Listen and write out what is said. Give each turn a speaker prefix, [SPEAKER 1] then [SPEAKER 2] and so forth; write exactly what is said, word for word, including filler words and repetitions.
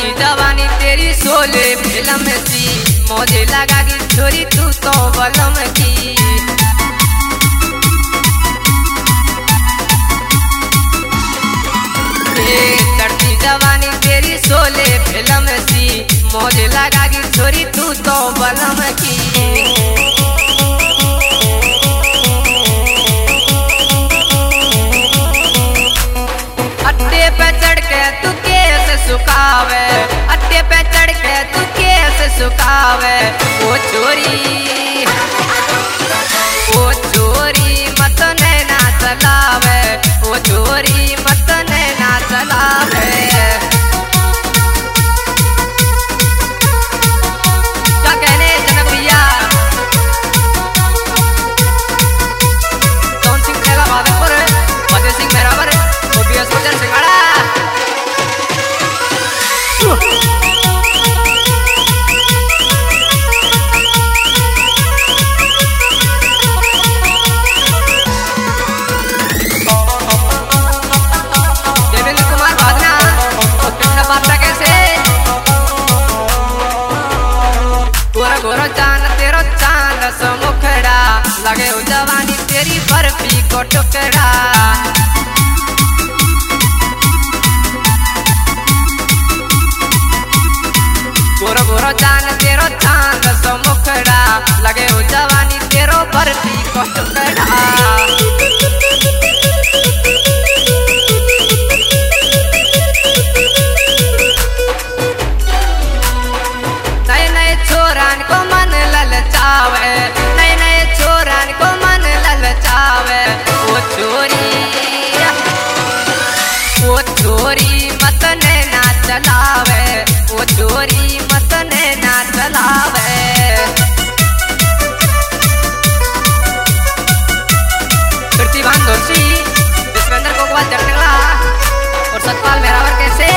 [SPEAKER 1] चढ़ती जवानी तेरी सोले फिल्म सी मौजे लगा की छोरी तू तो बलम की चढ़ती जवानी तेरी सोले फिल्म सी मौजे लगा की छोरी तू तो बलम की अट्टे पे चढ़ के तू कैसे सुखावे अट्टे पे चढ़ के तू कैसे सुखावे ओ चोरी ओ चोरी मत नैना चलावे ओ चोरी मत नैना चलावे क्या कहने जनक भैया कौन सिंह मेरा भागलपुर फतेह सिंह मेरावर ओबीएस गुजर सिंगाड़ा देवेंद्र कुमार भादना कृष्ण बादशाह कैसे गोरा गोरा चांद तेरो चांद सो मुखड़ा लगे हो जवानी तेरी बर्फी को टुकड़ा गोरा गोरा चांद तेरो चांद सो मुखड़ा लगे हो जवानी तेरो बर्फी को टुकड़ा नए नए छोरान को मन ललचावे नए नए छोरान को मन ललचावे ओ चोरी ओ चोरी मत नैना चलावे ओ चोरी मत नैना चलावे प्रतिभान दोषी विश्वेंद्र गोपाल जटनगला और सतपाल मेरावर कैसे